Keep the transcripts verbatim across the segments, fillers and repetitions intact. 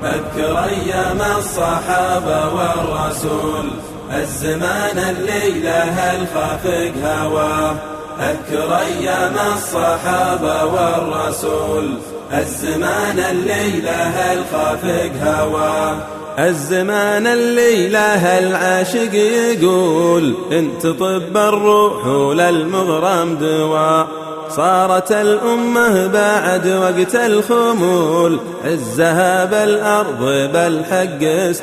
أذكر أيام الصحابة والرسول، الزمان اللي له الخافق هواه. أذكر أيام الصحابة والرسول، الزمان اللي له الخافق هواه. الزمان اللي له العاشق يقول انت طب الروح وللمغرم دواء. صارت الأمة بعد وقت الخمول عزها بالأرض بالحق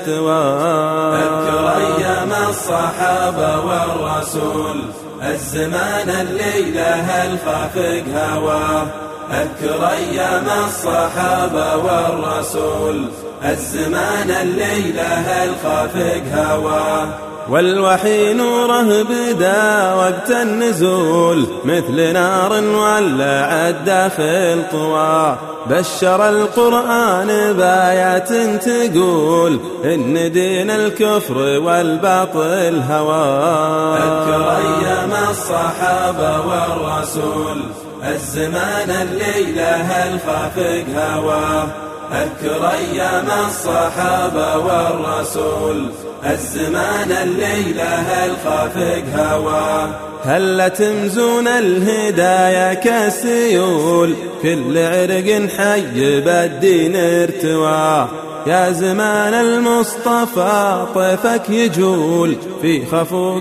استواء. أذكر أيام الصحابة والرسول، الزمان اللي له الخافق هواه. أذكر أيام الصحابة والرسول، الزمان اللي له الخافق هواه. والوحي نوره بدا وقت النزول، مثل نار ولعت داخل طواه. بشر القرآن بآيات تقول إن دين الكفر والباطل هواه. أذكر أيام الصحابة والرسول، الزمان اللي له الخافق هواه. أذكر أيام الصحابة والرسول، الزمان اللي له الخافق هواه. هل تمزون الهدايا كسيول، كل عرق حي بالدين ارتواه. يا زمان المصطفى طيفك يجول، في خفوق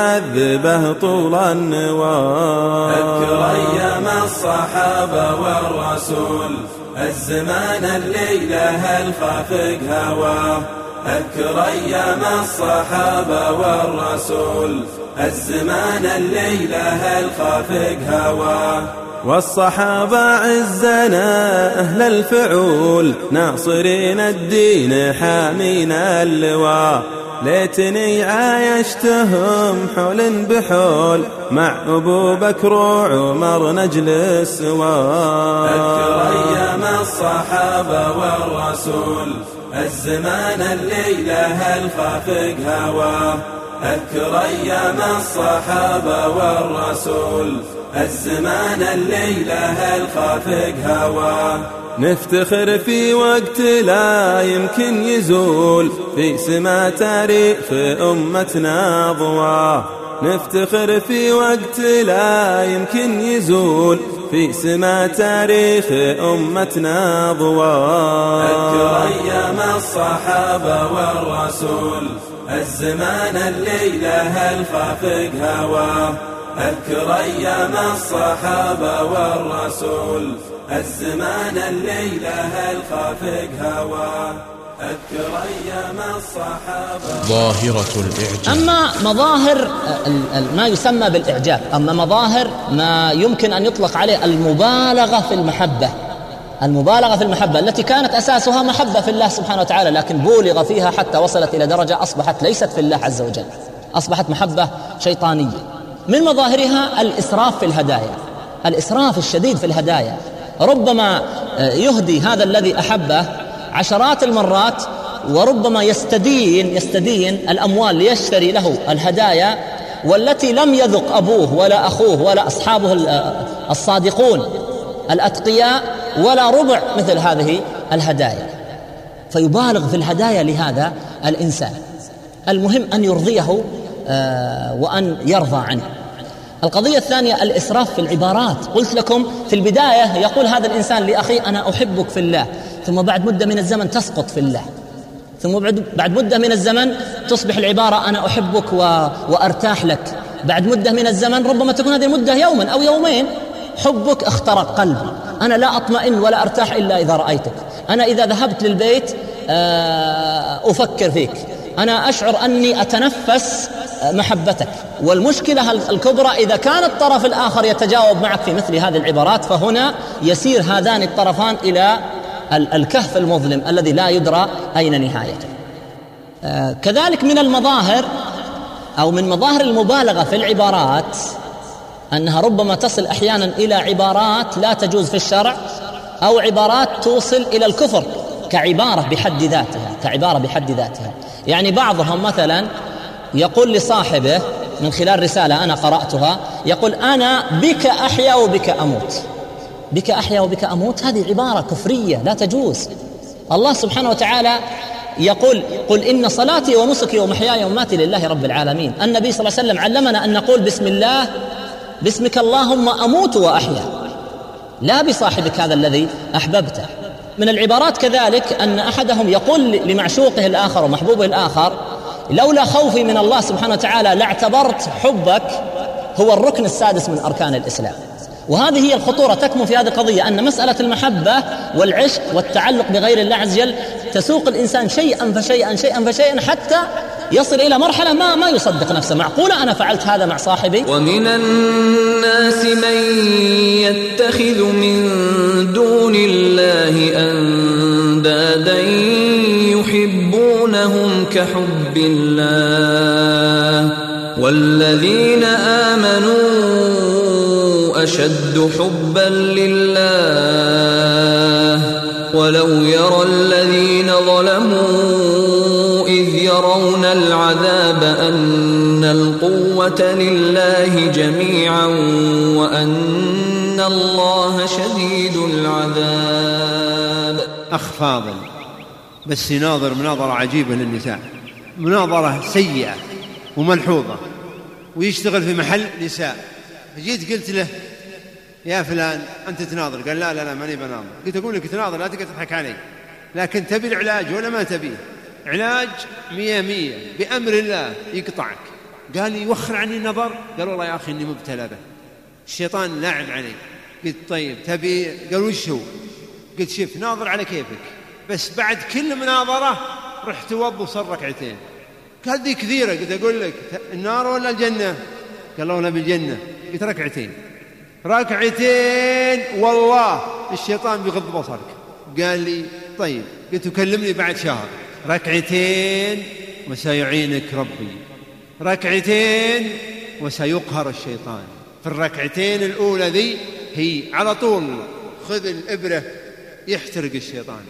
عذبه طول النواه. أذكر أيام الصحابة والرسول، الزمان اللي له الخافق هواه. أذكر أيام الصحابة والرسول، الزمان اللي له الخافق هواه. والصحابة عزنا أهل الفعول، ناصرين الدين حامين اللواء. ليتني عايشتهم حول بحول، مع أبو بكر وعمر نجلس سوا. أذكر أيام الصحابة والرسول، الزمان اللي له الخافق هواه. أذكر أيام الصحابة والرسول، الزمان اللي له الخافق هواه. نفتخر في وقت لا يمكن يزول، في سما تاريخ أمتنا ضواه. نفتخر في وقت لا يمكن يزول، في سما تاريخ أمتنا ضواه. أذكر أيام الصحابة والرسول، الزمان اللي له الخافق هواه. أذكر أيام الصحابة والرسول، الزمان اللي له الخافق هواه. أذكر أيام الصحابة. ظاهرة الإعجاب. أما مظاهر ما يسمى بالإعجاب، أما مظاهر ما يمكن أن يطلق عليه المبالغة في المحبة. المبالغة في المحبة التي كانت أساسها محبة في الله سبحانه وتعالى، لكن بولغ فيها حتى وصلت إلى درجة أصبحت ليست في الله عز وجل، أصبحت محبة شيطانية. من مظاهرها الإسراف في الهدايا، الإسراف الشديد في الهدايا. ربما يهدي هذا الذي أحبه عشرات المرات، وربما يستدين يستدين الأموال ليشتري له الهدايا، والتي لم يذق أبوه ولا أخوه ولا أصحابه الصادقون الأتقياء ولا ربع مثل هذه الهدايا، فيبالغ في الهدايا لهذا الإنسان. المهم أن يرضيه وأن يرضى عنه. القضية الثانية الإسراف في العبارات. قلت لكم في البداية يقول هذا الإنسان لأخي أنا أحبك في الله، ثم بعد مدة من الزمن تسقط في الله، ثم بعد مدة من الزمن تصبح العبارة أنا أحبك و... وأرتاح لك. بعد مدة من الزمن ربما تكون هذه المدة يوما أو يومين، حبك اخترق قلبي، أنا لا أطمئن ولا أرتاح إلا إذا رأيتك، أنا إذا ذهبت للبيت أفكر فيك، أنا أشعر أني أتنفس محبتك. والمشكلة الكبرى إذا كان الطرف الآخر يتجاوب معك في مثل هذه العبارات، فهنا يسير هذان الطرفان إلى الكهف المظلم الذي لا يدرى أين نهايته. كذلك من المظاهر أو من مظاهر المبالغة في العبارات أنها ربما تصل أحيانا إلى عبارات لا تجوز في الشرع، أو عبارات توصل إلى الكفر كعبارة بحد ذاتها كعبارة بحد ذاتها. يعني بعضهم مثلا يقول لصاحبه من خلال رسالة أنا قرأتها، يقول أنا بك أحيا وبك أموت. بك أحيا وبك أموت هذه عبارة كفرية لا تجوز. الله سبحانه وتعالى يقول قل إن صلاتي ونسكي ومحياي ومماتي لله رب العالمين. النبي صلى الله عليه وسلم علمنا أن نقول بسم الله باسمك اللهم أموت وأحيا، لا بصاحبك هذا الذي أحببته. من العبارات كذلك أن أحدهم يقول لمعشوقه الآخر ومحبوبه الآخر لولا خوفي من الله سبحانه وتعالى لاعتبرت حبك هو الركن السادس من أركان الإسلام. وهذه هي الخطورة تكمن في هذه القضية، أن مسألة المحبة والعشق والتعلق بغير الله عز وجل تسوق الإنسان شيئا فشيئا شيئا فشيئا حتى يصل إلى مرحلة ما ما يصدق نفسه. معقولة أنا فعلت هذا مع صاحبي؟ ومن الناس من يتخذ من دون الله أندادا يحبونهم كحب الله والذين آمنوا أشد حبا لله ولو يرى الذين ظلموا إذ يرون العذاب أن القوة لله جميعا وأن الله شديد العذاب. أخ فاضل بس يناظر مناظرة عجيبة للنساء، مناظرة سيئة وملحوظة، ويشتغل في محل نساء. جيت قلت له يا فلان أنت تناظر، قال لا لا لا ماني بناظر. قلت أقول لك تناظر لا تقعد تضحك علي، لكن تبي العلاج ولا ما تبيه؟ علاج مية مية بأمر الله يقطعك. قال لي يوخر عني النظر، قال والله يا أخي إني مبتلى به، الشيطان لاعب علي. قلت طيب تبي؟ قال وش هو؟ قلت شوف ناظر على كيفك، بس بعد كل مناظرة رحت توض وصل ركعتين. قال ذي كثيرة. قلت أقول لك النار ولا الجنة؟ قال الله بالجنة. قلت ركعتين ركعتين والله الشيطان بيغض بصرك. قال لي طيب. قلت كلمني بعد شهر. ركعتين وسيعينك ربي، ركعتين وسيقهر الشيطان. في الركعتين الأولى ذي هي على طول خذ الإبرة يحترق الشيطان.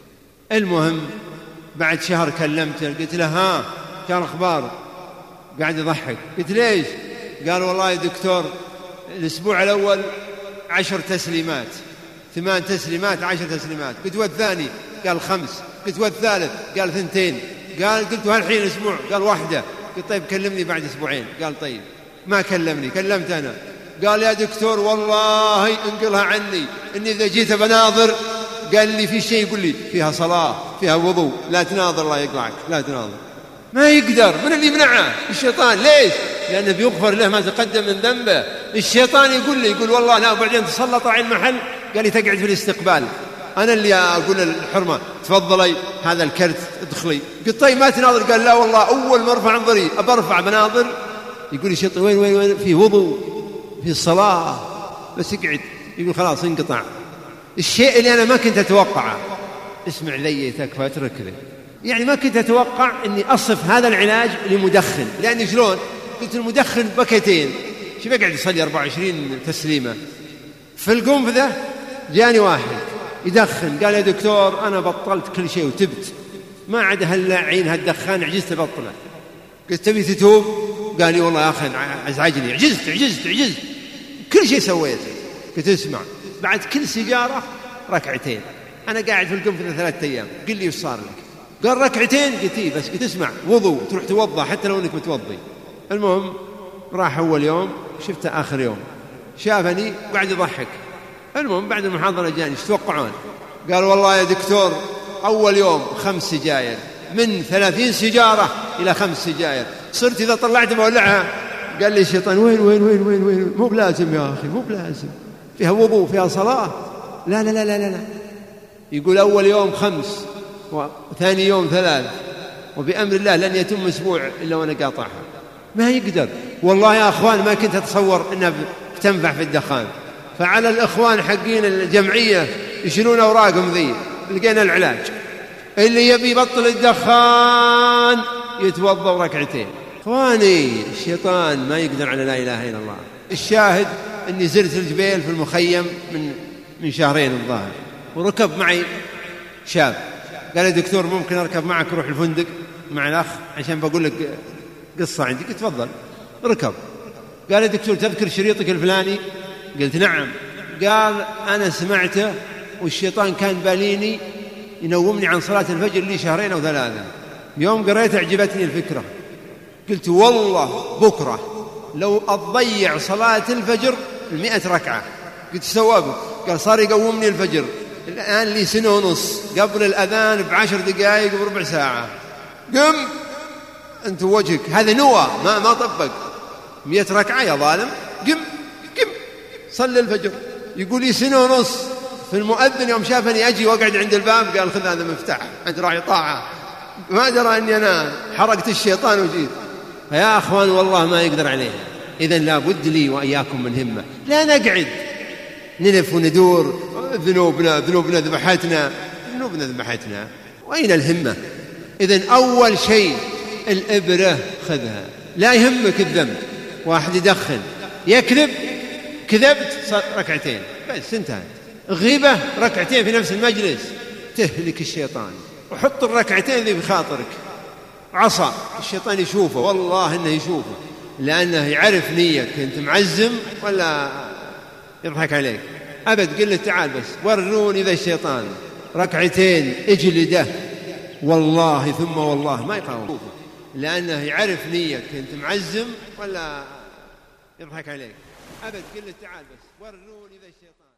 المهم بعد شهر كلمته، قلت له ها كان أخبار؟ قاعد يضحك. قلت ليش؟ قال والله يا دكتور الأسبوع الأول عشر تسليمات، ثمان تسليمات عشر تسليمات. قلت والثاني؟ قال خمس. قلت والثالث؟ قال ثنتين. قال قلت هالحين أسبوع؟ قال واحدة. قلت طيب كلمني بعد أسبوعين. قال طيب. ما كلمني، كلمت أنا. قال يا دكتور والله انقلها عني إني إذا جيت بناظر قال لي في شيء يقول لي فيها صلاة فيها وضوء لا تناظر الله يقلعك لا تناظر. ما يقدر. من اللي يمنعه؟ الشيطان. ليش؟ لأنه بيغفر له ما تقدم من ذنبه. الشيطان يقول لي يقول والله لا بعدين تسلط على المحل قال لي تقعد في الاستقبال، أنا اللي أقول الحرمة تفضلي هذا الكرت ادخلي. قلت طيب ما تناظر؟ قال لا والله أول ما ارفع انظري أبرفع بناظر يقول لي شيطان وين وين وين في وضوء في الصلاة بس اقعد. يقول خلاص انقطع. الشيء اللي أنا ما كنت أتوقعه، اسمع لي تكفى اترك ذي، يعني ما كنت أتوقع أني أصف هذا العلاج لمدخن. لأني شلون؟ قلت المدخن بكتين شو بقعد يصلي أربعة وعشرين تسليمة. في القنفذة جاني واحد يدخن قال يا دكتور أنا بطلت كل شيء وتبت ما عاد هاللعين هالدخان عجزت بطله. قلت تبي تتوب؟ قال لي والله يا أخي أزعجني عجزت عجزت عجزت كل شيء سويته. قلت اسمع بعد كل سيجارة ركعتين. أنا قاعد في القنفذة ثلاثة أيام قل لي وش صار لك؟ قال ركعتين. قلت إيه بس. قلت اسمع وضوء تروح توضأ حتى لو أنك متوضي. المهم راح أول يوم شفته آخر يوم شافني قاعد يضحك. المهم بعد المحاضرة جاني ايش تتوقعون؟ قال والله يا دكتور أول يوم خمس سجاير من ثلاثين سجارة إلى خمس سجاير صرت إذا طلعت بولعها. قال لي الشيطان وين وين وين وين وين مو بلازم يا أخي مو بلازم فيها وضوء فيها صلاة لا لا لا لا لا. يقول أول يوم خمس وثاني يوم ثلاث وبأمر الله لن يتم أسبوع إلا وأنا قاطعها. ما يقدر. والله يا أخوان ما كنت أتصور أنها تنفع في الدخان. فعلى الإخوان حقين الجمعية يشيلون أوراقهم ذي لقينا العلاج. اللي يبي يبطل الدخان يتوضأ ركعتين. إخواني الشيطان ما يقدر على لا إله إلا الله. الشاهد أني زرت الجبيل في المخيم من من شهرين الظاهر وركب معي شاب قال يا دكتور ممكن أركب معك روح الفندق مع الأخ عشان بقول لك قصة عندي. قلت تفضل. ركب. قال يا دكتور تذكر شريطك الفلاني؟ قلت نعم. قال أنا سمعته والشيطان كان باليني ينومني عن صلاة الفجر لي شهرين أو ثلاثة. يوم قريت أعجبتني الفكرة، قلت والله بكرة لو أضيع صلاة الفجر المئة ركعة. قلت سوابك؟ قال صار يقومني الفجر الآن لي سنة ونص، قبل الأذان بعشر دقائق وربع ساعة. قم أنت وجهك هذا نوى ما ما طبق. مئة ركعة يا ظالم، قم قم صلي الفجر. يقول لي سنة ونص. في المؤذن يوم شافني أجي وقعد عند الباب قال خذ هذا مفتاح، أنت راعي طاعة. ما درى أني أنا حرقت الشيطان وجيت. يا أخوان والله ما يقدر عليه. إذن لا بد لي وإياكم من همة، لا نقعد نلف وندور. ذنوبنا ذنوبنا ذبحتنا ذنوبنا ذبحتنا وأين الهمة؟ إذن أول شيء الإبرة خذها، لا يهمك الذنب. واحد يدخن يكذب، كذبت ركعتين بس انتهت. غيبة ركعتين في نفس المجلس تهلك الشيطان. وحط الركعتين ذي بخاطرك. عصا الشيطان يشوفه، والله إنه يشوفه، لأنه يعرف نيتك أنت معزم ولا يضحك عليك. أبد قل له تعال بس وروني ذا الشيطان ركعتين اجلده، والله ثم والله ما يقاوم، لأنه يعرف نيتك أنت معزم ولا يضحك عليك. أبد قل له تعال بس وروني ذا الشيطان.